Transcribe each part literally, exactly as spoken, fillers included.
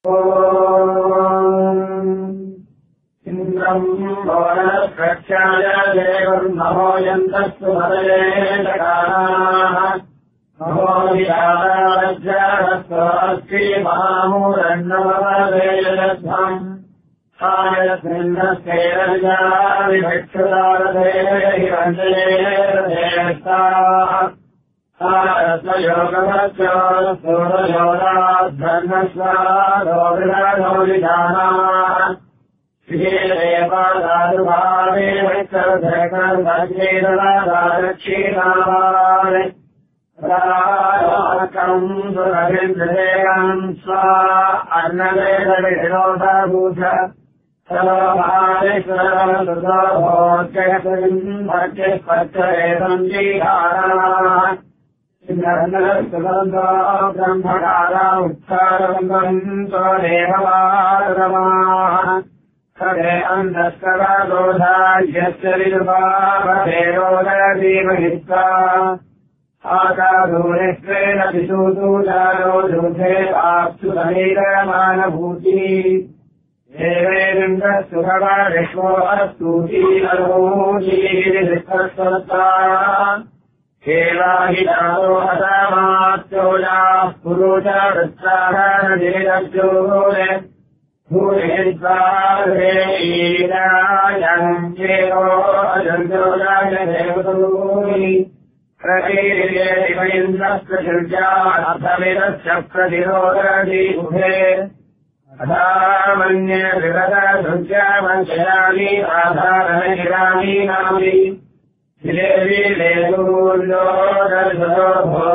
इन्द्रम् वोरप्रक्षाय देवर्महो यन्तस्तु हरेणकाराः महो विहाराज्यारस्वास्ति महामूरण्णववेदध्वम् आयस्मिन्नस्तेरजा विभक्षुतारधे हिरण्येरधेस्ताः आयस्वयोगमस्यो सूरयोगाद्धर्मस्वादो विधानाः श्रीदेवादारुभावे वैकर्धकर्धक्षीणावारे राकम् सुरविन्द्रेयम् स्वा अन्नवेदविनोदभूष सर्वभावेश्वरसुतभोजयम् भक्तिस्पत्येतम् जीहाराः सुगन्धो ब्रह्मकारा उत्सारबन्धम् त्वदेववारमाः हरे अन्धस्करादोधायस्य विदुभावधेरोदयदीवहित्वा आकादूरेश्वेन विशूतूचारो दुर्धे आप्सु समीरमानभूतिः देवेन्द्रसुभवारिष्वो अस्तूतीनरूतीरिष्टस्वत्ता केलाहितारो हतामात्योजाः पुरुषवृत्ताहरदिरज्जोरे भूरिद्वारेणायम् चेतो अजन्तोजाय देवतूरि प्रतीर्येन्द्रस्कृशुर्यार्थविदस्य प्रतिरोदति उभे अधामन्य विगतसुर्यामञ्चयामि आधारनिरामीनामि देवी लेदूर्यो दर्शनो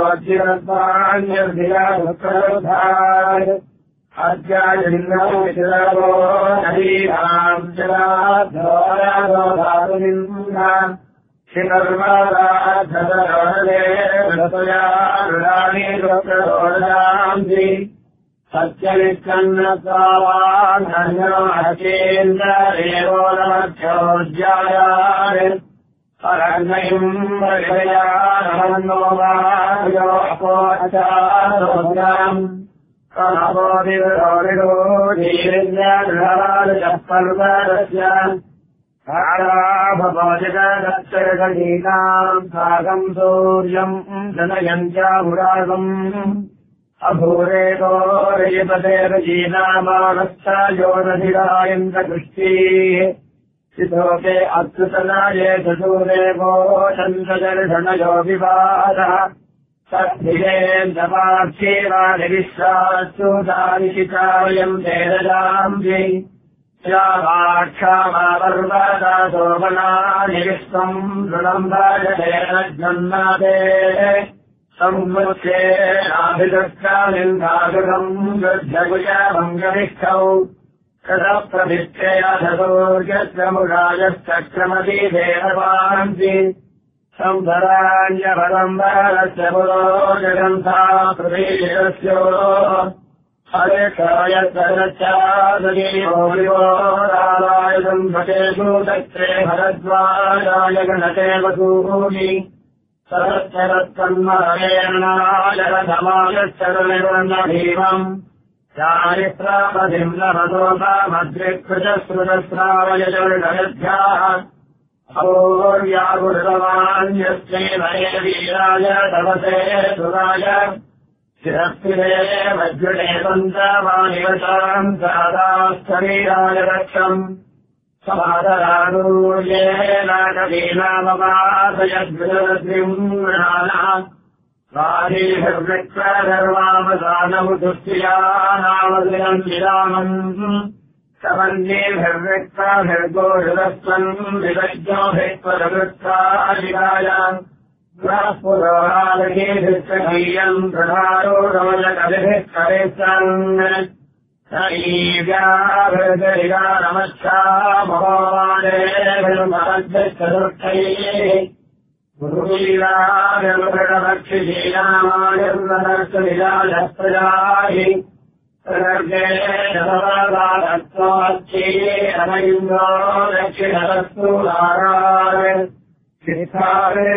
भोज्यरत्वान्यर्धिरामुक्तरोधाय अद्यायिन्द्रमितिरवो नदीनाम् जलाद्धोराधोधातुनिन्दाम् शिखर्वादाधदरोदे रतया रुदानि लोकरोदान्ति सत्यनिच्छन्नत्वावान्यो हचेन्द्रेवो नमध्योज्यायारे अरण्यम् वरिषयानमन्नो वायो अपोचारोद्याम् कमपोदिवरोदिरो धीरिन्द्रगृहालपर्वरस्य काराभवजगदक्षरगीनाम् सागम् सूर्यम् जनयन्त्यामुरागम् अभूरेतो रजपतेर्जीनामानस्थयोनधिरायन्द्रकृष्टीः सितोके अत्युतनाये चतुरेवो चन्द्रदर्शनयो विवादः सद्भिरेन्द्रपार्थीवानिविश्वासुदानिशितायम् वेदजाम्बि श्यामाक्षामापर्वता शोभनानि विश्वम् ऋणम्बाजेन जन्नादे संवृक्षेणाभिदृष्टानिन्दागृहम् गृध्यकुशमङ्गनिष्ठौ कदप्रभिष्टेऽधसूर्यस्य मुराजश्चक्रमति देववान्ति संसराण्यपरम्बरस्य पुरो जगन्था प्रतीयस्यो हरेक्षयत्तरच्चादीवोरिवोरालाय सम्भटेषु दक्षे भरद्वाजाय गणते वसूनि सरत्तरत्तन्मरेणाजरधमायश्चरनिर्वन्नभीमम् चारित्रापधिम् नभतोपामद्रिकृतस्रुतस्रावयजर्णयध्याः अपूर्व्यागुरुतमान्यस्मै वये वीराय तवसे सुराय शिरस्थिरे वज्रणे सन्तमानिवशाम् सादास्तरीराय रक्षम् समादरानूर्येण कवीनामपासयद्विरद्रिम्णानः स्वाधीभिर्विक्राधर्वामसानमुदुष्टियानामदिनम् विरामम् समन्येभिर्विक्राभिर्गोषदस्वम् विदज्ञोभित्वरवृत्तादिकायाम् पुरोहालकेभिर्कवीयम् प्रधारोरमलकविभिः करेसन् ीव्याभृगरिगानमच्छामहोवादेभिर्महद्भिश्चतुर्थैः गुरुलीलाभिर्मृगभक्षिशीलामानिर्महर्षविलाजप्रजाहि प्रगर्गे शतवादादत्त्वाच्चैः अमयिन्द्रो दक्षिणरस्तु लारान्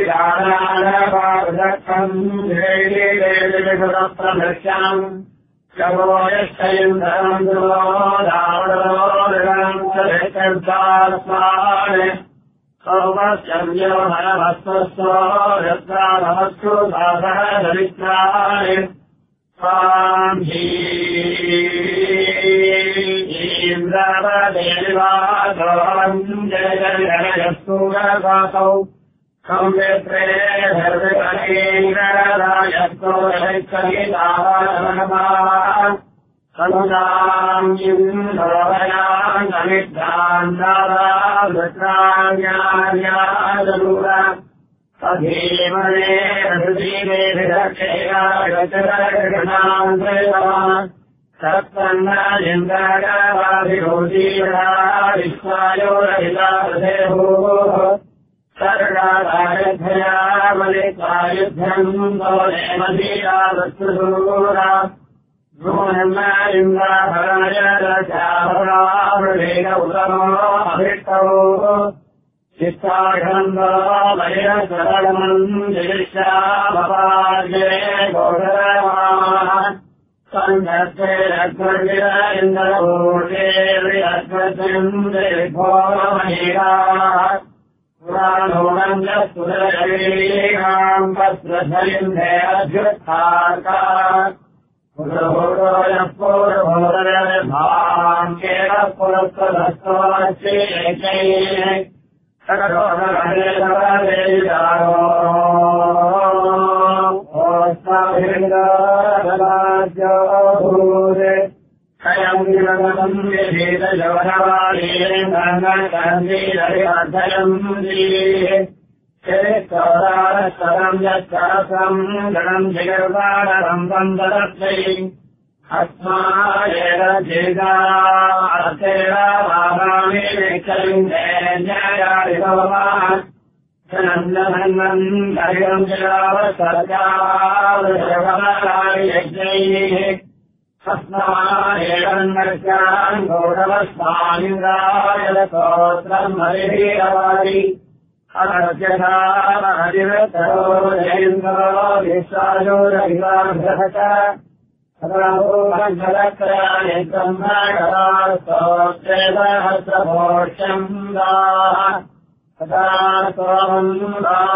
शिखाभिर्गानानपादक्षम् श्रेलीलेलिविषुरप्रदृश्याम् कवोयश्चैन्द्रम् दुरो दावणोदरम् चेतर्दात्माने सौमश्चर्यो हरभस्वस्वो यत्रा नमस्कु दासः दरिद्राणि स्वाम् हीन्द्रवदेवासोऽहम् जय जय गणयस्तूरवासौ संवेत्रे धर्मकलीन्द्ररायस्तो रहितहितावनमः समुदाम् इन्द्रोहयाम् अमिद्धान्दारावृत्राण्यार्यादरूरा अधीमने हृदीरे विरक्षेयागचरगणाम् देवान् सत्पन्न इन्द्रागावाधिभूतीरा विश्वायो रहितादेभूः सर्गादायध्या मलिकायुध्यम् गौरेमधीरा वृत्तदूरा नूनम् इन्द्राभराय रचाभरावृवेग उत्तमो अभिष्टौ चित्ताघन्दो वैरसरमम् जिष्यामपार्ये गोधरमाः सङ्गते रघ्वर्य इन्द्रपूर्वे विरघ्वन्द्रिभो महीराः पुराणोऽनम् सुरशरीराम् पत्रधरिन्धे अभ्युत्थाका पुरोयः पूर्वोदरभाम् केन पुरस्वदस्तोऽस्यैकैः सकरोहरेदारो ओस्ताभिर्दाराज्यो भूरे कयम् विलगतम् विभेदजवनवालेन गङ्गकन्दीरभिवर्धयम् दीः चेत्तोदारस्तरम् यच्छासम् गणम् जिगर्वाणरम् वन्दरत्यै अस्मायेन जिगार्थेन भावामि विचलिन्दे न्यायादिभवान् जनन्दनन्दन् धैर्यम् जिगावसर्गावृषभराणि यज्ञैः अस्मायेनर्षान् गौरवस्वामिन्द्रायलस्तोत्रम् हरिभिरवादि अनर्जनामहरिवतरो जयेन्द्रो विश्वायो रविवाभ्यः सदाभूमञ्जलत्राणि ब्रह्मकरास्तोत्रेदहस्रभोष्यम् दाः सदा सोमम्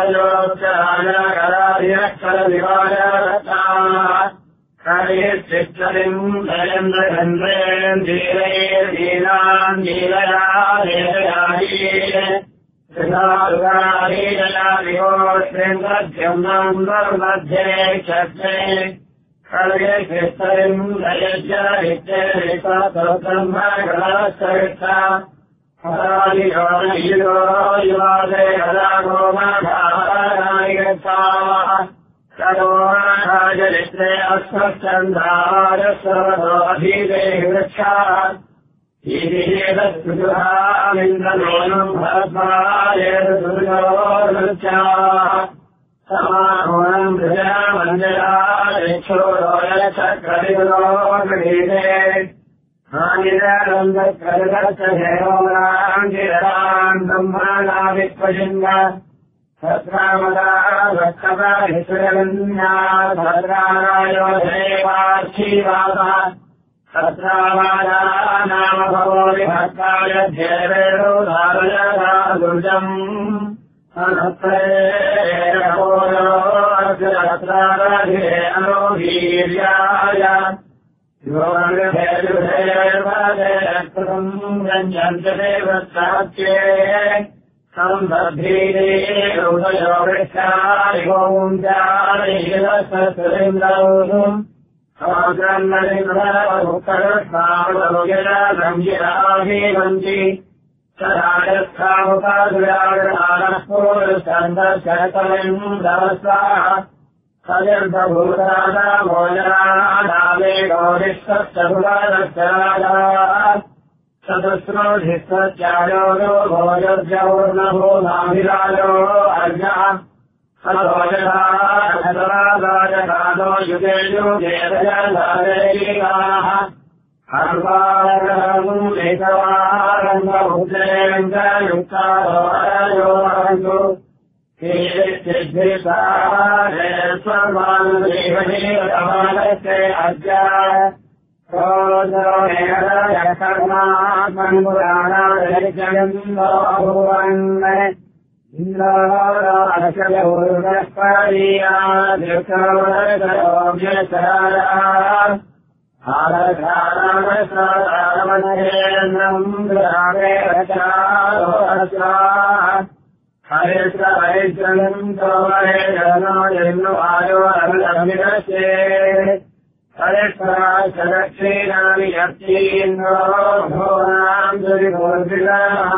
वायोच्चारणकराभिरक्षरविवाररताः करिश्चित्तरिम् जयन्द्रगन्धेन्दीरैर्दीनाम् लीलया लेलयायीः कृतारुगारीलया विवोष्यन्द्रद्युम्नम् मध्ये क्षत्रे कलिश्चित्तरिम् जयज्य नित्येरितब्रह्मकरास्तविष्टा हरादियोनयिरो युवादे हरा गोमघारायगच्छाः करोणाजरित्रे अस्मच्चन्द्रारस्वरोऽधीते वृक्षाः ईदत्सुजुहामिन्द्रनोनम् भरद्वायेतुर्यो वृक्षाः समानोनम् हृजमञ्जलाक्षोरोयचक्रविदो गृहीते आनिरनन्दकरदर्शहेरोणाम् गिरणाम् ब्रह्मणावित्वजिन्द सत्रामदा वक्षपरिसुरगन्या भद्राणायो देवार्षीवासः सत्रावादा नाम भवो विभक्ताय ध्येवेणो धारयता दुर्जम् अनत्रेणोयो अर्जुनत्राराधे अनो वीर्याय योगभेदुभेदभेदकृतम् गञ्जन्ते वत्साच्ये सम्बद्धीरे हृदयो वृक्षारिगोञ्जारीरसुरेन्द्रौम् समग्रन्नरिन्द्रमुखरस्नामलोयरागम्यराहीवन्ति सदायस्थामुपादुरागणानस्फोरसन्दर्शनतमिम् दवस्वाः सजर्भूतादामोजराणामे गौरिष्ठश्चरुवादश्चराजाः चतुस्रोधिस्त्यायो भोजर्जौर्नभूनाभिराजो अर्जः सरोजराजराजराजो युगे युगे रजधारेकाः हर्वारम् एकवारङ्गभुजेन्द्रयुक्तारो अरजो ीर्षिद्धिता सर्वान् देवदेवतमानस्य अद्य कर्मात्मन्पुराणादरिचयम् इन्द्राक्षयोगस्परीयादिकरोम्यसराः आदधानमसारामनेन्द्रम् ग्रामेरचारोहस्राः हरिश्रहरिश्रयम् तोमरेजनो जन्मवायो अभिरमिरसे हरिश्रः सदक्षीणानि यत्तीन्द्रो भोनाम् दुरिभोर्विलः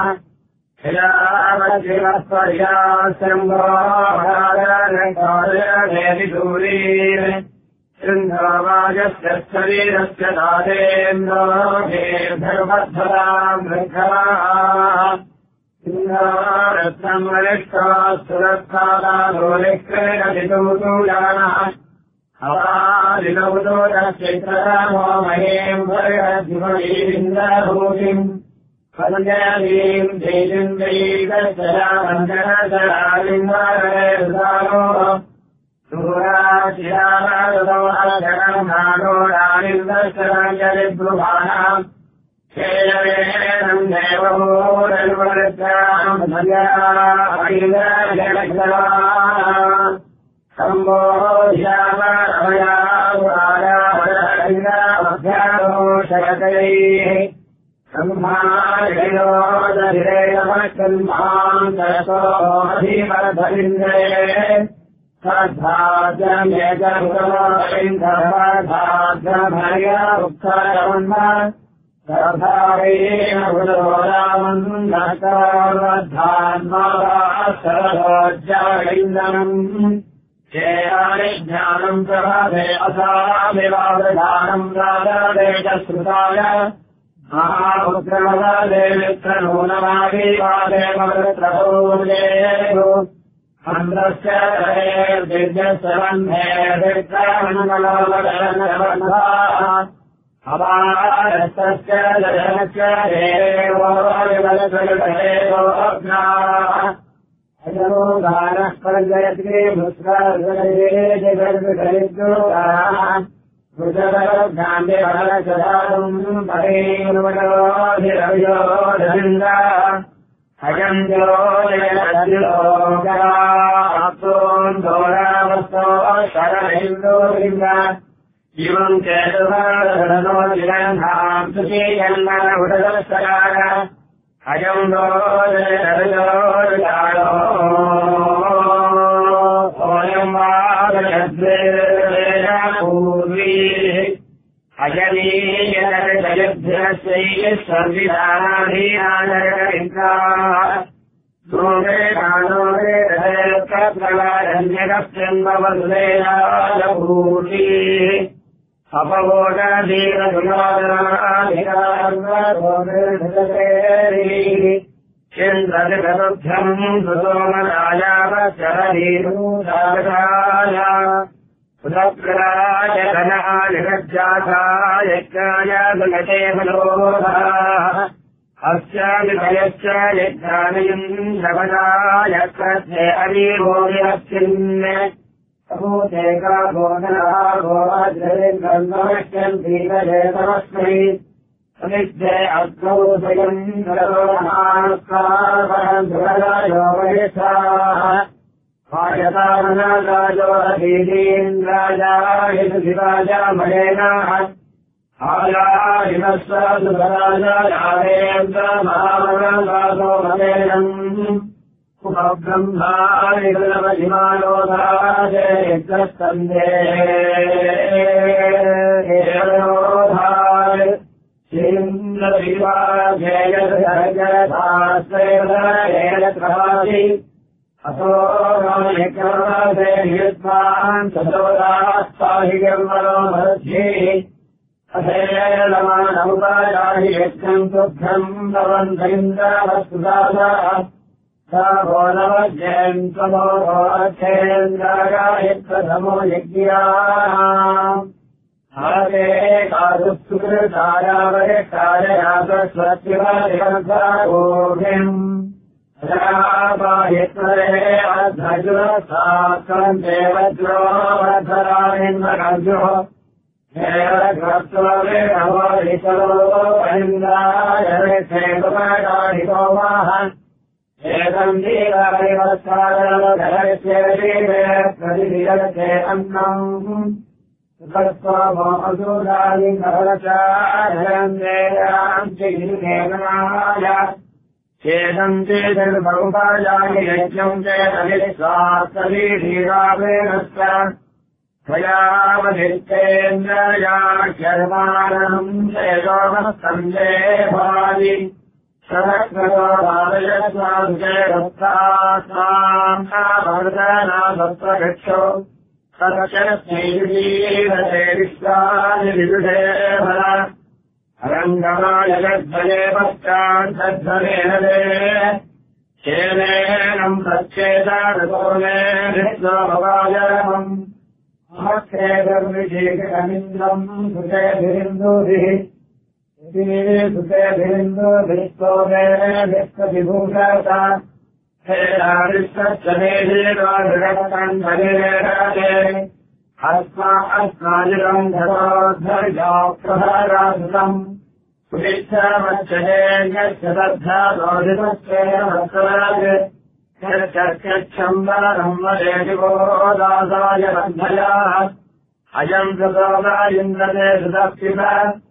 हिरामतिरस्पर्यासम्भोहारकार्यदेविदूरीन् शृङ्गवाजस्य शरीरस्य दादेन्द्रो धीर्धर्मध्वराम् वृक्षाः सिंहारत्नम् वरिष्ठा सुरक्षादारोलिक्रीडदितूतूयानः हवादिनौतोदश्चित्ररामो महीम् वर्गद्विमयीन्द्रभूतिम् पञ्चवीम् देशिन्द्रीकशरामञ्जनशरालिङ्गारेर्दानो दूराशिरामदोरानिन्दशराञ्जलिब्रुभाणाम् केयवेनम् देवभूरन्वरत्राम् भजाः सम्बोध्यामरमयावारावराभ्यारोषयतैः सम्भाषयोदधिरेणमकन्माम् तरसोऽधिमर्धलिन्द्रे सद्भाजमेकमुखमालिन्धर्मधाद्रभर्या उक्तारमन्म सरधारेण भुजोरामम् नकर्वद्धान्मावासरभोज्यालिन्दनम् चेयानि ज्ञानम् प्रभाते असामिवावधानम् राधादेशश्रुताय महापुत्रमदेवित्रनूनमावीवादेवृत्रभूजेषु मन्द्रस्य तरेर्दिव्यस्य बन्धे दिग्रामङ्गलोपकरणवन्धाः अपारस्तस्य दशनस्य देवो विवलसलदेवो अग्नाः अजरो गानः पर्जयति मुस्कर्गरे जगद्गरिद्रोगाः भुजगर्गाम्बिवरसदारुम् परेर्वयोधिरव्योधनिन्दाः अयम् जोजयलोकराप्तोन्दोरावस्तो शरणेन्दोलिङ्गा इवम् चेतुभरणो जिगन्धाम् सुचीयन्नरहुदस्कराः अयम् दोजयलोकालो ओयम् वादयद्वेपूर्वीः अजनीयनजयुभ्यस्यैः संविधानाधीनानरकलिङ्गाः दूरे कानोरे हृदयप्रप्रवारण्यकस्यन्ववसुदेयालभूतिः अपवोगधीरगुणादनाधिकारः चिन्द्रजगरुभ्यम् सुसोमरायावचरधीरूदाय सुदप्राय धनाय यज्ञाय गुणते मनोभाः अस्य विभयश्च यज्ञानयम् शवदाय कृते अरीभोगिरस्मिन् भूते का भोगनः भोगाद्रयम् दीर्घजेतमस्मै समिद्धे अग्नौ स्वयम् नरोमहास्कारम् ध्रुवदायो वयसाः पायतामनागाजो अधीन्द्राजाय सुशिवाजा मलेनाः आयाहिमस्व सुभराजायावेन्द्र महामनागाजो मलेनम् उपब्रह्माणि गुणमहिमानोधाय यज्ञस्तन्धे हेरोधाय श्रीन्द्रविवाजयजयधास्त्रयेन असो यज्ञे नियुत्मान् सदोदास्ताहि कर्मणो मध्ये अधेलमानमुपायाहि यज्ञम् तुभ्यम् भवन्तरिन्द्रवस्तुदाः सा भोनवज्यन्त्वमोघोऽर्थेन्द्रागाय प्रथमो यज्ञाः हरते कारुत्सुकृतायावरिष्ठायागस्वत्यवरिहन्तागोभिम् रापायत्वरे अध्वजुरसात्वम् देवज्रो वधरानिन्वकज्यो हेरघ्रत्ववेणवरितरो वाह एकम् दीरावस्कारस्य प्रतिदिगते अन्नम् सुखस्वमोऽसूरादि नवरचारन्देयाम् चिगिरिकेतनाय चेदम् चेदर्बहुपायानि यज्ञम् चेदलिस्वास्तलीधीरावेणश्च त्वयावधिर्तेन्द्रयाख्यर्माणम् चेदोमस्तन्दे भावि सहस्रतो भावयस्वांशेरस्तास्ताम्नाभर्दनाभत्वगच्छो ततश्चैर्जीवते विश्वानि विदुषे फल अरङ्गमाय यद्भये पश्चाद्धनेन दे चेनेनम् प्रच्छेदानुकोने धृत्वभवाजनमम् महत्सेदर्विषेकमिन्द्रम् सुतेभिरिन्दुभिः सुतेभिरिन्दुभिस्तोमे विश्वविभूषता हेराविश्वच्छनेशीर्वादृगत्तन्धनिरेराजे अस्मा अस्माजिरम् धरोद्धर्याप्रहारासुतम् पुलिच्छमच्छने यच्छदद्धादोदितस्येन चर्चक्षम्बरम् वदेशिवो दासाय बन्धयाः अयम् सुतोगा इन्द्रते सुतप्सित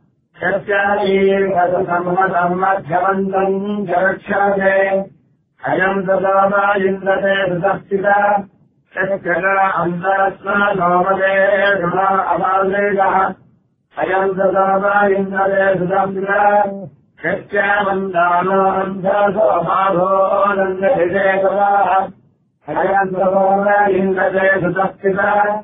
चर्चालीर्घसम्मतम् मध्यमन्तम् चरक्षते अयम् सुतोगा इन्द्रते सुतप्सित चक्षगा अन्तरस्मा सोमते गुणा अपादेशः अयम् सुतोगा इन्द्रते सुतप्सित शक्यामन्दानो अन्धसोमाभो नन्दभिषेकवाः अयम् सुतोगा इन्द्रते सुतप्सित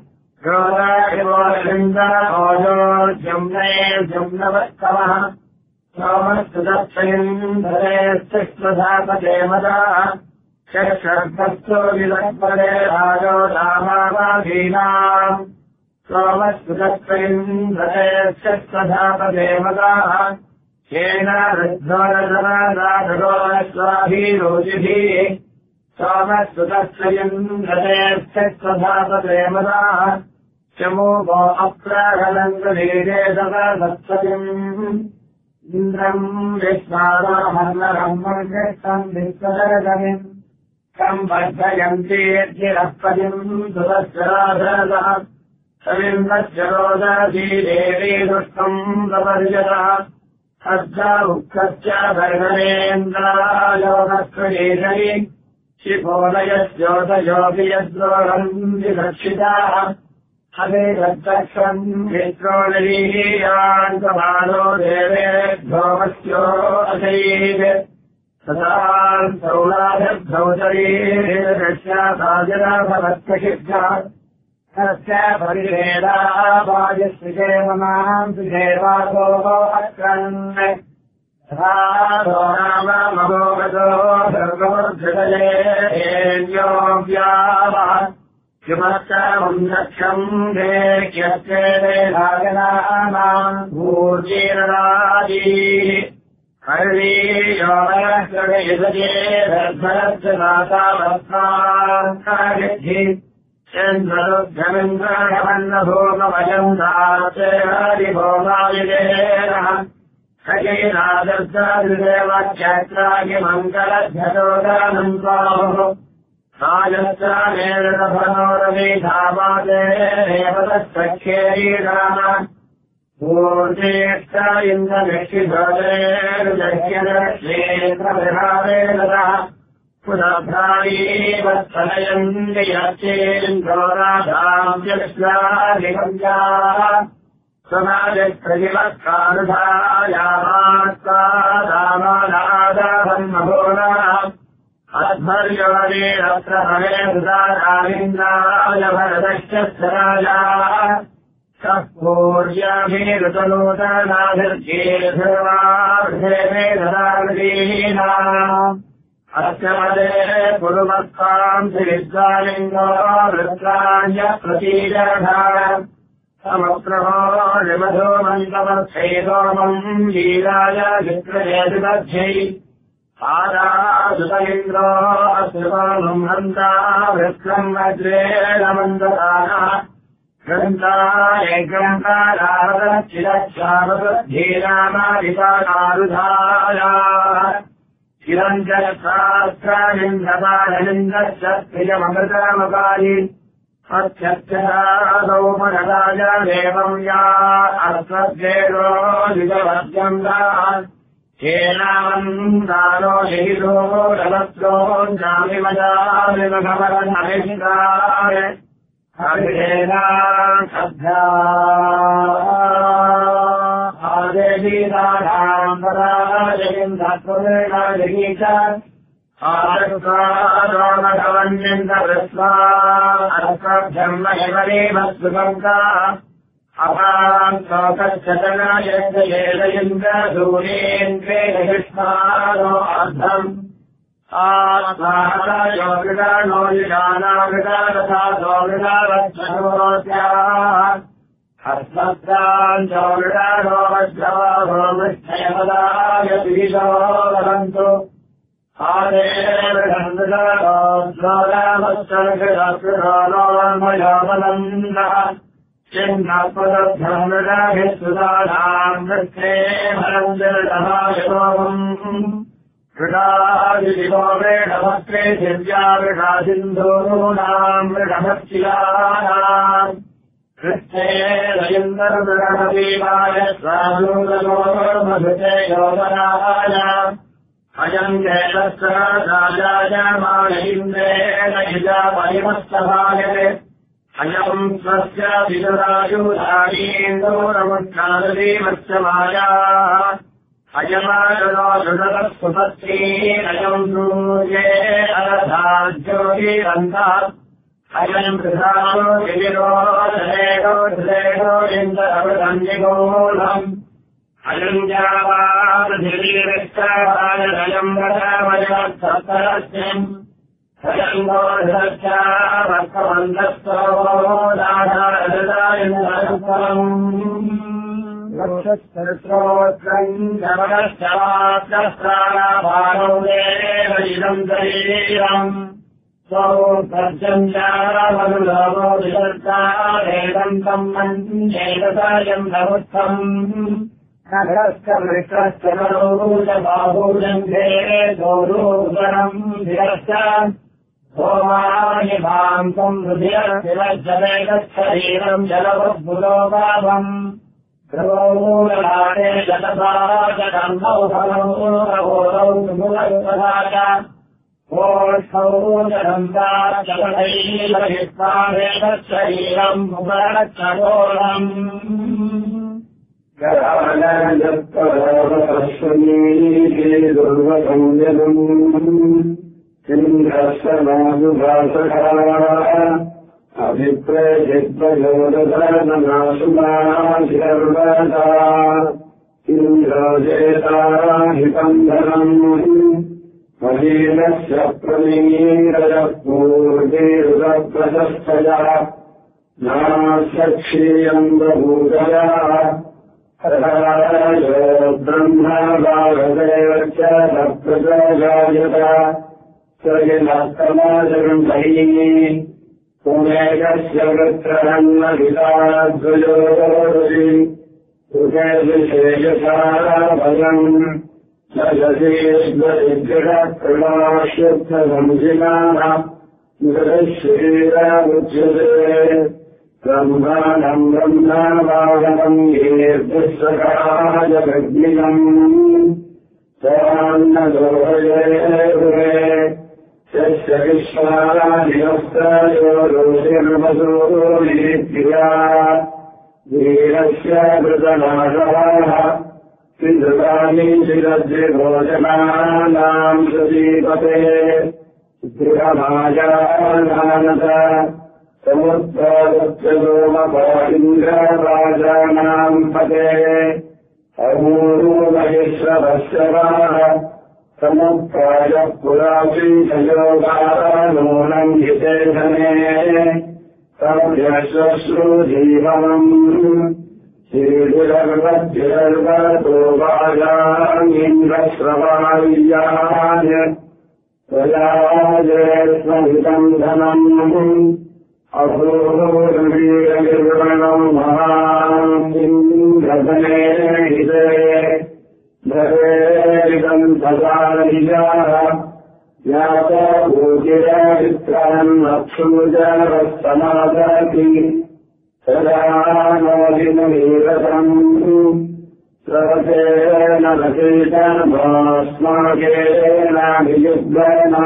गोदायिवोलिन्दोजोर्जम्ने जम्नवत्तमः सोमस्तुतक्षयिन्दरे स्तिष्वधापते मदाः शर्षर्भस्तु विलक्पदे राजो रामावाधीनाम् सोमस्तुतक्षयिन्दरे स्तिष्वधापते मदाः येन ऋद्धोरजनादाधगोस्वाभिरोचिभिः सोमस्तुतक्षयिन्दरे स्तिष्वधापते मदाः चमूपो अप्रागलङ्गधीरे सवत्सतिम् इन्द्रम् विश्वारामन्नरम् मङ्गेष्टम् विश्वजगमिम् तम् वर्धयन्तीर्जिरःपतिम् सुतश्चराधरतः सविन्दस्य रोदधीदेवी दुष्टम् प्रपर्यतः अद्धा उक्तस्य गर्गणेन्द्रायोगस्वदेशरि शिपोलयस्योतयोऽपि यद्रोहम् विदक्षिताः हवेदक्षम् मित्रोणीयान्तमानो देवेभ्योमस्यो अशैः सदाम् सौराभ्यौतरीर्दक्ष्यासाजराभवत्कशिभ्यः तस्य परिवेदावाजस्विषे ममाम् सुषेवासोः अक्रन् तथादो नाम ममोगतो सर्वोद्धृतये व्यावः किमर्थम् लक्ष्यम् देख्यस्ते नागनानाम् भूर्जीरराजीः हरियोगयसजे धर्मस्य नासावस्मान्तागिद्धि चन्द्ररुद्धमिन्द्रणवन्नभोगमयम् दासे हरिभोगायुजेनः खगैरादर्शादिदेवक्षत्रागिमङ्गलध्यतोदानम् स्वाहुः आयत्रामेरभनोरवीधावादे देवतसख्यैराम पूर्णेष्ट इन्द्रदक्षिधरेर्दह्यदक्षेत्रविभावेनतः पुनःभ्राणीवत्सलयन्ति यच्चेन्द्रोराधाम्यविश्वादिगम्याः स्वनादिप्रतिमत्कानुधायामात्तादामानादाभन्मभोनाः अध्वर्योरे अत्र भवे सुदाराविन्द्राय भरतश्च स्थरायाः सः पूर्याभिरुतनूतनाभिर्गेधर्वार्धेवे ददादीनाम् अस्य मदे पुरुमत्ताम् श्रीविद्वालिङ्गो वृत्राण्य प्रतीजघा समप्रभो निमधो मन्तमर्थैसोमम् वीराय विक्रयेतुमध्ये आदासुतलिन्द्रो अस्रुपानुम् हन्ता वृत्रम् वज्रेण मन्ददानः ग्रन्थाय ग्रन्थारावरच्छिरच्छावधीनामादिपानारुधाया चिरम् जगत्शास्त्रानिन्दपाननिन्दश्च प्रियममृतमकारि अत्यत्यरादौपनराजदेवम् या अस्मद्वेदो युगवद्यम् केनावन्दानो हितो रवत्रो जामिवजामिवभवनमिष्टाय हरिणा आदेवीदानाम् पराजयम् धत्वमेणाजगीच आरुकारोमघवन्यन्तवृत्वा अर्कभ्यम् महिमदेवस्वगङ्गा अपान्तोकश्चतनायज्ञेन्द्रसूरेन्द्रेणविष्मानो अर्धम् आत्मायो विदानो विदानाविदारथा विदारच्छनोत्याः हस्तत्राञ्चो विदानो वज्रवाहो विष्ठयपदाय पीशो वदन्तु आदेवृढन्विदानो स्मरामश्चर्षरकृरोन्मयोपनन्दः चिन्नात्मदभ्रमृडाभिस्तुतानाम् वृक्षे भरन्दिर्दहायतोमम् वृडादिदिवो वृढभक्त्रे दिव्या वृढा सिन्धूनाम् वृढभक्तिलानाम् वृक्षे रयिन्दर्वृढमदीवाय स्वादूतमधुते योगनाय अयम् देवस्य राजाय मानयिन्द्रेण युजा परिमस्तभायते अयम् स्वस्य विदुरायुधानीन्दोरमुद्रादीवस्य माया अयमानो दृढतः अयम् सूर्ये अरधाज्योतिरन्धः अयम् प्रधानो विविरो धलेनो धलेनो इन्द्रवृतन्यगोलम् अयम् जावादधिरीरिष्टायम् वदामयत्सत्तरस्यम् लक्षत्सहस्रोत्रम् जवनश्चवात्रस्त्राणाभारो देवैदम् शरीरम् स्वौत्तर्जम् जावनुलोभो विसर्गादेदम् तम् मन्येतसायम् नमुत्थम् नगरश्च वृक्षश्च नरोज बाहूजङ्घे दोरूदरम् धिरश्च सोमानि भान्तम् हृदयशिरज्जलेकच्छरीरम् जलवद्भुलोभावम् ध्रुवौलाटे जलभाजकर्मौ फलौरघोरौ मुलत्पदा च ओष्ठौ जलन्दाचलैलहित्वादेतच्छरीरम् मुगणच्छगोलम् अभिप्रेषित्वयोदनाशुमाशर्वदा इन्द्रजेताहितम् धनम् महीनस्य प्रमीरजः पूर्वीरुदप्रशस्तया नाशक्षीयम् बभूतया हरायो ब्रह्मभागदेवश्च तत्प्रजायत स्वयनस्तमाजगन्धैः पुमेकस्य वृत्रहन्नहिताद्वयोरि सुखे विशेषसारभयम् दशशीर्षप्रणाश्युद्धसंशिनाः मृतश्रीरामुच्यते ब्रह्माणम् ब्रह्मवाहनम् ईर्तिस्सकाजग्निकम् स्वान्नदोहये यस्य विश्वानिहस्तयो रोषिर्मसूरीप्रिया वीरस्य कृतनाशः त्रिधृतानि शिरद्रिभोजनानाम् सुदीपते गृहमाजानानत समुद्रवृक्षलोमपाइन्द्रराजानाम् पते अमूरुमहेश्वरश्रवाः समुत्पायः पुरापीठयोगानूनम् हिते धने तव्यश्वश्रुजीवनम् श्रीविरर्वद्भिरर्वतो वाजामिन्द्रश्रवाल्यान् त्वयाजेष्महितम् धनम् अभूर्वीरनिर्वणम् महान्धने हिते धरेदम् सदानिजाः यातभूतिरादित्रान् अक्षुजरस्तमादति सदा नोदिनवीरतम् सर्वेण रचेतमस्माकेनाभियुद्धना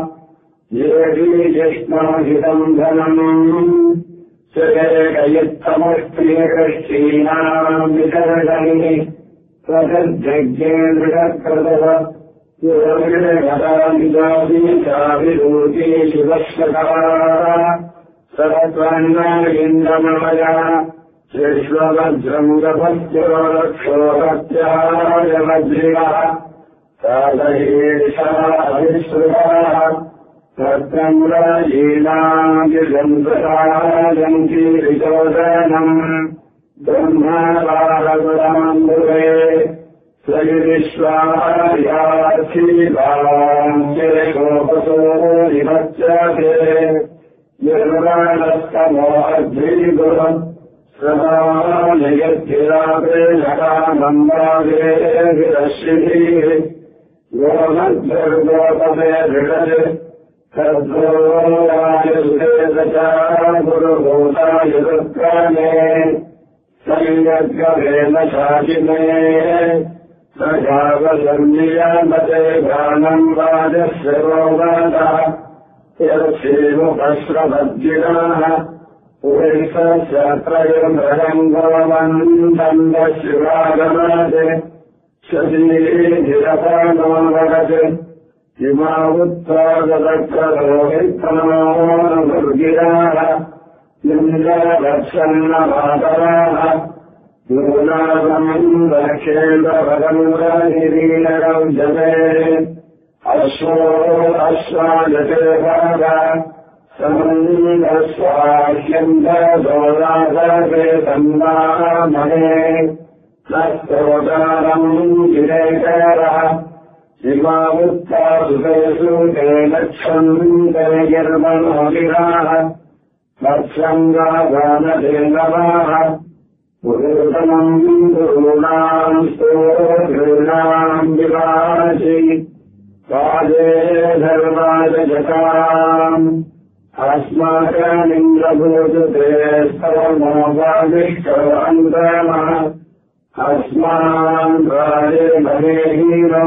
येऽभिजिष्णोहितम् धनम् स्वयेकयुक्तमुष्टिकश्चीनाम् विसर्जनि स्वसज्जज्ञेन्द्रकृतः योगिरगताभिजाभिचाभिरूपी शिवश्वतः सरत्वन्नलिन्दमया विश्ववज्रङ्गभस्योरक्षोभत्यायवज्रिवः साधयेषः अविश्रुतः सत्रङ्गीनाभिजन्तसाजङ्कीरिचोदनम् ब्रह्मवारगुणाम्बुवे स्वविश्वायाक्षीभाञ्जयगोपसो निमच्यते निर्वाणस्तमो अद्भिगुरम् श्रमानियद्भिराप्रेणकामम्बादेभिरश्रिभिः योमद्भर्गोपदे दृढत् सद्गोरायुर्वेदचा गुरुभूतायुरुत्कामे संयज्ञवेन शाकिने सजावसन्नियामते गानम् वाजस्य रोगादः यक्षेमुपश्रवद्गिराः पुरुषस्यत्रयमृगङ्गवन्दशिवागमते शशीधिरपानो वदत् इमावुत्पादतक्ररोहितमोर्गिराः इन्द्रलक्षन्नमातराः दूलागमम् दक्षेन्द्रभगङ्गहिरीणरौजते अश्वो अश्वायते भागा समन्दस्वाह्यन्तदोलागते सन्नामहे नस्तोदारम् गिरेकरः इमावुत्पादुतेषु ते लक्षन्ते गिर्मणोगिराः लक्षङ्गागानते नवाः पुरुतमम् गुरूणाम् स्तोत्रीणाम् विवाचि वाजे धर्माजगताम् अस्माकमिन्द्रभूते स्तवमो वादिष्टवन्तमः अस्मान् राजे भवेहीनो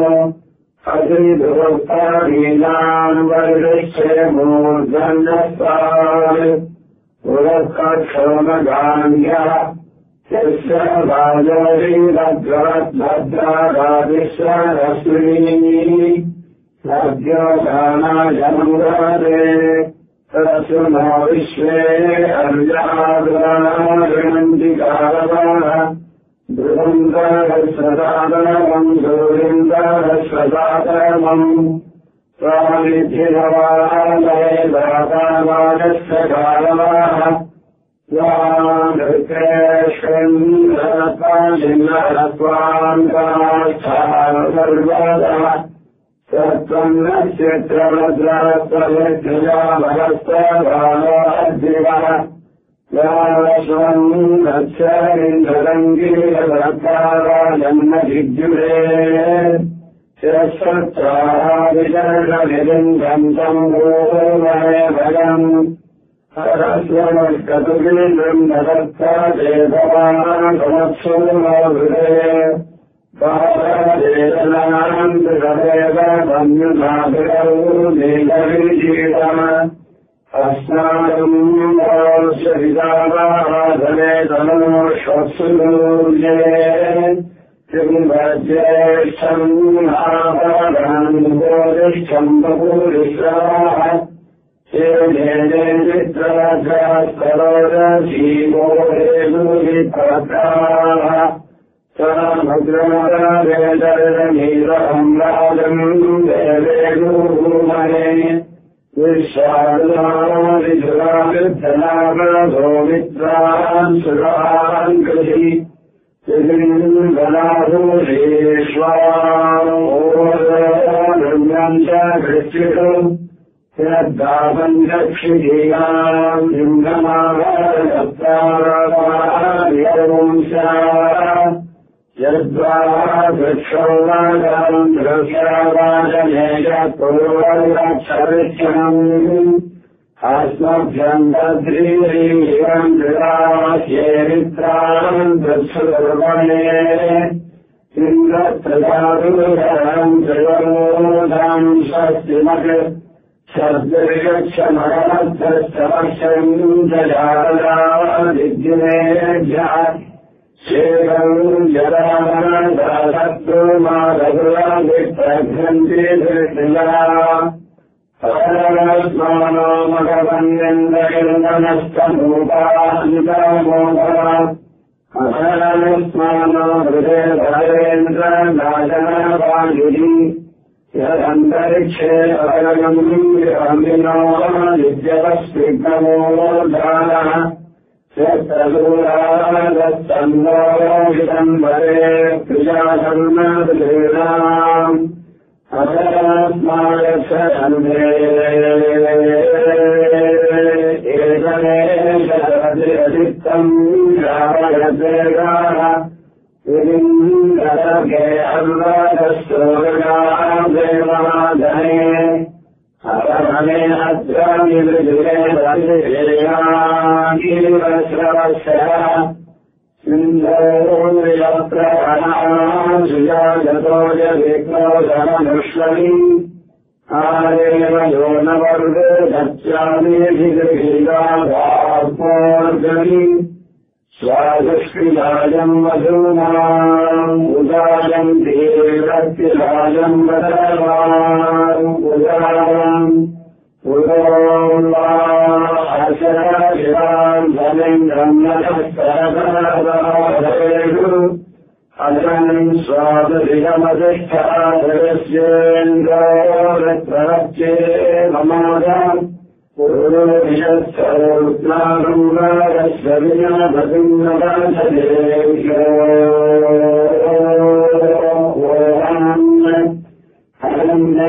अतिभुक्तादीनाम् वर्षे मूर्धन्यस्तान् पुरःकक्षोमगान्यः यस्य भाजोरीभद्रवद्भद्रागादिश्वरश्रीः सद्योदानायमुरारे तदसु नो विश्वे अर्यादृणन्ति कालवाः ध्रुवन्दरस्वदातमम् धूरिन्दरस्वदातमम् स्वामिधिरवालये दातावादस्य कालवाः स्वामिर्केष्वन्नरत्वान्ताच्छासर्वदः सत्त्वन्नश्चित्रभद्रात्तविद्याभरस्तभालोऽद्रिवः यावश्वन्नच्छरिन्द्रङ्गीरभक्तावाजन्मजिज्ञुरे शिरःसत्राविचरणविलिङ्गन्तम् गोमहे भयम् हरस्वनष्टतुलीन्द्रम् नदत्ता देवमानसमत्सुमोहृते बालवेदनान्तरदेव मन्युनाभिरौ नीलविजीतम अस्माकम् पौरुषविदावाधने तनोष्वत्सुलूर्ये किम्भज्येष्ठम् आपदम् बोधिष्ठम् बभूरिश्राः चेदेन्द्रराजस्तरोजीवोरेदुरिपत्राः भद्रमराजनीरहम् राजम् देवेगुरुमहे विश्वादनादिजुराविद्धनामधोमित्रान् सुरान् कृषि ेश्वान् च कृष्यतु यद्दावम् दक्षिणीयाम् इन्द्रमावंशा यद्वा वृक्षौवादम् द्रव्यवादनेय पूर्वक्षरिक्षणम् अस्मभ्यम् तद्रीरीयम् दृढास्येरित्राम् दक्षुर्वणे इन्द्रत्रजारुहरम् त्रिवरोधाम् स्वस्तिमत् शब्दविगच्छमरमर्थस्तमक्षम् जजारादिग्नेभ्यः शेखम् जरामरदासत्रोमादगुरादिप्रघ्नन्ति धृष्टिला अरस्मानो मघवन्यन्दगिर्नस्तमूपान्तमोपा अरस्मानो हृदयभरेन्द्रनाशनपागिरि यदन्तरिक्षे अवगम् अमिनो विद्यवस्विघ्नमोदानः यत्तदूरादत्तन्दो विदम्बरे प्रियाधर्मदृढाम् अतरस्मायक्षन्धे एकमेशदित्तम् रावयतेगाः विलिङ्गतके अर्वादस्तोगादेवादने अरमणे अत्रामिवृजुरे वलिरेयागिरिवस्रवस्यः सिन्धोर्यप्रहणाम् सुजागतोज विक्रोधनमुष्वली आरेव यो न वर्गे दक्षामेधिगृहीतापोर्गणि स्वादुष्टिराजम् वधूनाम् उदारम् धीरक्तिराजम् वदवाम् उदारम् उदोल्लाशराशिराम् धनेन्द्रम् नमस्करकरकरेषु अजम् स्वादधिगमधिष्ठादयस्येन्द्रोरत्रवच्चे ममादाम् पूर्वविशत्सरोत्नागङ्गारस्य विनाभतिन्नदाचदेव्यो अनन्दे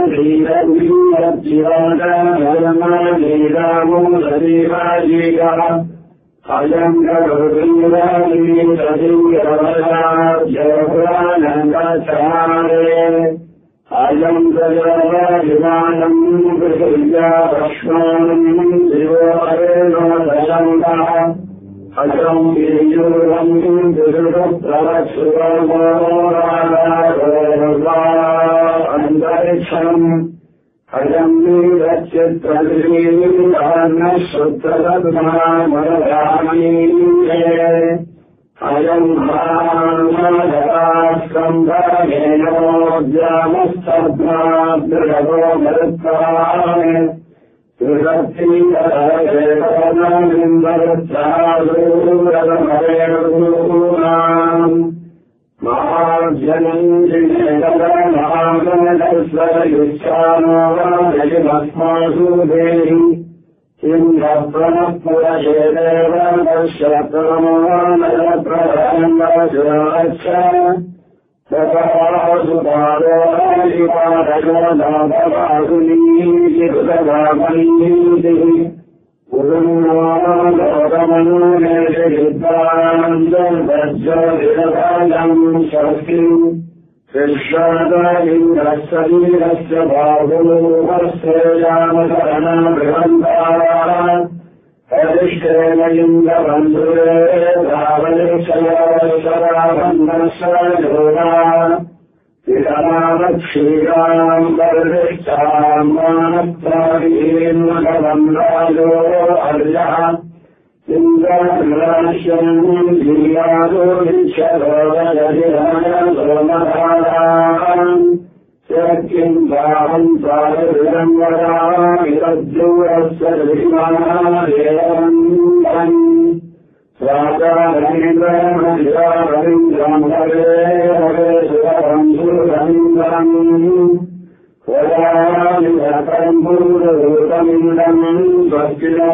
धीरवीरजीवादमो सरीवाजीगः अयम् गरुडीराजीरवराज्यपुरानन्दचारे अयम् प्रजवादिमानम् पृथिव्या प्रश्नानम् शिवोरेणोदयन्तः अजम् वीयूरम् दुरुप्रवत्सुरमोरादारोर्वा अन्तरिक्षम् अयम् वीरचित्रदृशीर्नः श्रुत्रदत्मामरगामीये अयम् भास्कम्भेनोद्यामस्तद्मादृढो मरुत्तान् त्रिरत्नीन्दरुत्सादूरमरेणूनाम् महार्जनीन्द्रिणेतरमहागणस्वरयुच्छानो वाजयमस्मासु देहि इन्द्रप्रणः पुरशेदेव दर्शप्रमोनयप्रभङ्गशुराच्छ सपासुपादोलिपादगोदापवासुनीतिरुदभामनीतिः उरुन्नोदोगमनोनेशहिद्वान्दर्भज्जोदिरकालम् शक्तिम् शिष्यादीन्द्रशरीरस्य बाहुरूपस्येयामशरणबृहन्ताः अधिष्ठेन इन्द्रबन्धुरे रावणेशराबन्धस्वयोगा पितरामक्षीराम् परिष्ठाम् मानत्वादीन्मगवन्दायो अर्यः इन्द्रराश्यम् धियादोहिषरोगजहिरायसोमधाराम् यत्किम् भावम् स्वादृढम् वदामितद्दूरस्य दृष्मादेवम् स्वादारवीन्द्रमधिरारवीन्द्रम् हरे हरे सुरम् सुरवीन्द्रम् वदामितम् पूर्वभूतमिन्द्रम् स्वस्तिनो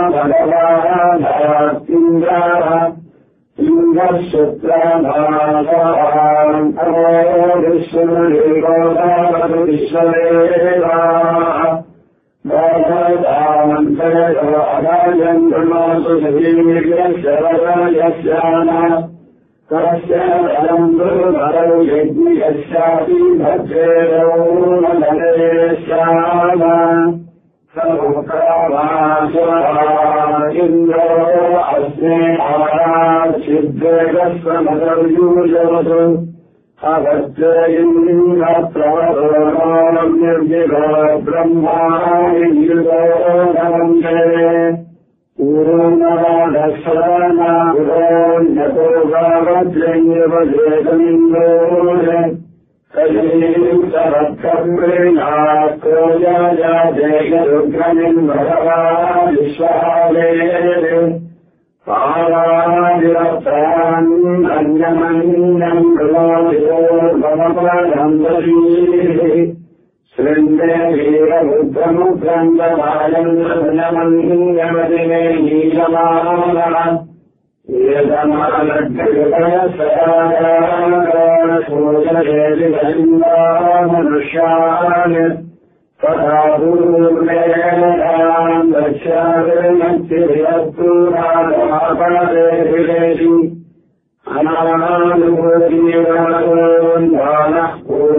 भगवानाथात्मिन्द्राः इन्द्रशुत्रभागाम् अवो विश्वदेवोदावतु विश्वदेवाः यस्यापि भद्रेणो नरे श्याम इन्द्रो अस्मे आराच्छिद्रेकस्वमदर्यूजवतु अभद्र इन्द्रप्रवरो ब्रह्मा इन्द्रो नमन्ते पूर्णवादशरणा पुरोन्यतो गावद्रैवजेतमिन्द्रोः कलियुक्तवत्कर्मृणाक्रोयादेयरुग्रमिन्भगवा विश्वाले पावादिरप्तान् अन्यमन्यम् कृलोभिरोर्भवपदम्बरीः शृण्डे वीरबुद्धमुग्रन्दमायन्द्रमन्यमदिने नीलमानः मनुष्यान् तथा पूर्वेणाम् दक्षाभिरक्तिभिरस्तूरापदेभिरेषु अनानुभूतिरानः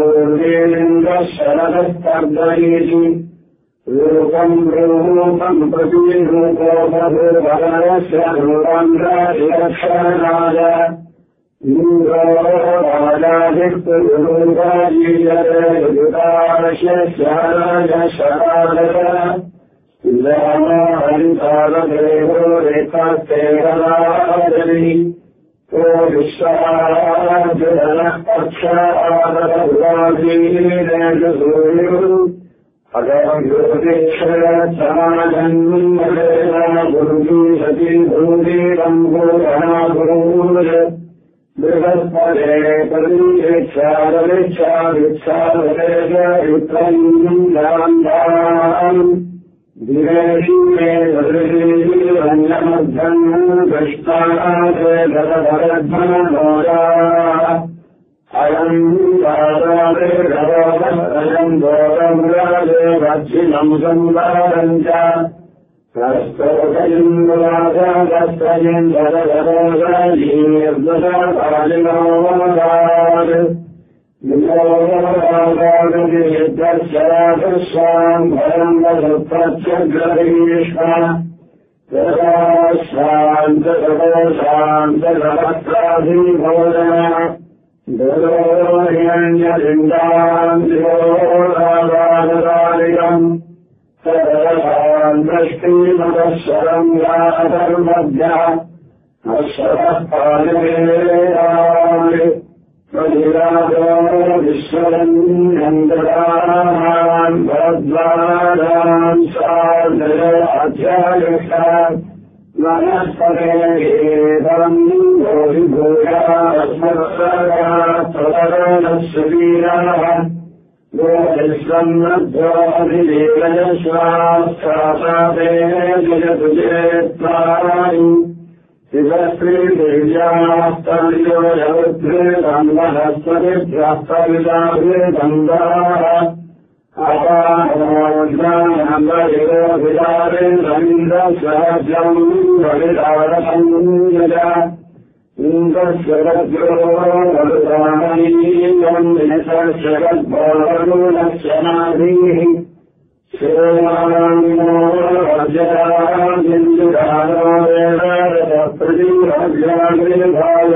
पूर्वेन्द्रशरदस्तर्दयेषु रूपम् रूपम् प्रतिरूपोपभूभरस्य रूपान्धरक्षणाय इन्द्रो राजाधिक्तरूपाजीयते युताशस्याय शरादय इन्द्राणो हरितालदेवो रेखास्तेरराजनि को विश्वाजुरनः पक्षादरभुराजीनेषु अगमयोगेक्षरसमाजन्मदेन गुरुजीषति भूरीरम्भूरणागुरूर बृहस्पते परीक्षारविच्छारविच्छारवेशयुत्रम् गिरेशे वृषीरन्यमध्यम् कृष्णासे गतभरध्वनोरा अयम् अयम् दोरमुरादे भक्षिणम् संवारम् च हस्तोकयिन्द्राजगस्तयन्द्रगरोगीर्दशालिनोदात् विलोरागादुर्यद्दर्शयादृश्वाम् भयम् वसुप्रत्यग्रहीष्म शान्तसदोषान्तसहस्राधिभोजना दुरोहिण्यलिङ्गाम् दिवोरागादरालिकम् सदशान् दृष्टिमदश्वरम् यातर्मध्यः अश्वतः पालिमेरामि वधिराजो विश्वरन्यन्द्रान् भरद्वारान् सार्धय अध्यायुषात् वनस्पते परम् भोरिभूयास्मत्सर्गात् प्रतरणश्रीराः गोविश्वन्नध्वाभिलेखयश्वासादे जगतु चेत्वारि शिवश्रीदेव्यास्तर्यो यवृद्धेन्दहस्पतिभ्यस्तविदाभ्येदन्दाः अपानोद्गानन्दयोभिदारेन्द्रमिन्द्रसहस्रम् वलिदारसंयज इन्द्रस्वरद्रो वरुदानीयम् निसर्षगद्भोरुणस्य नाभिः शिरोमानो वज्रादिन्दुरानो वेदप्रतिभव्याग्रेभाय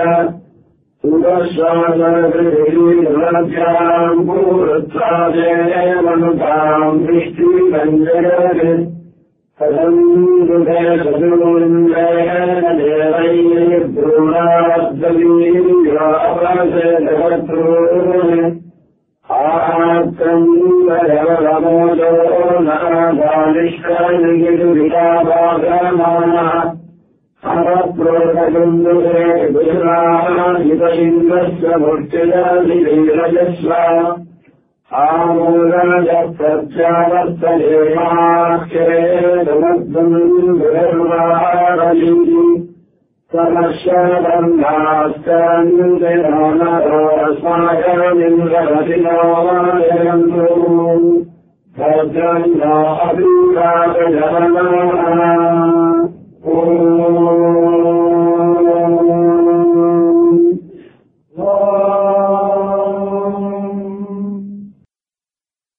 सुदर्शासनगृहीर्वज्राम् पूरुत्सादेवनुताम् दृष्टिरञ्जयति सदन्दुभे सदून्द्रेण देवैर्भ्रूणाद्दवीर्यापसे जगत्रून् आक्रन्दयवरमोदो नादानिष्कनिगिरिताभागमानः अरप्रोतकुन्दुरे गुजराहितलिङ्गस्य भुक्तिरधिरजस्व आमूलजप्रत्यावर्तयेमाक्षेदमुद्बन्धुर्वारलीति समस्यबन्धास्तान्यमानरोस्माकमिन्द्रवतिनोयन्तु भद्रम् नो अभिराजनः ॐ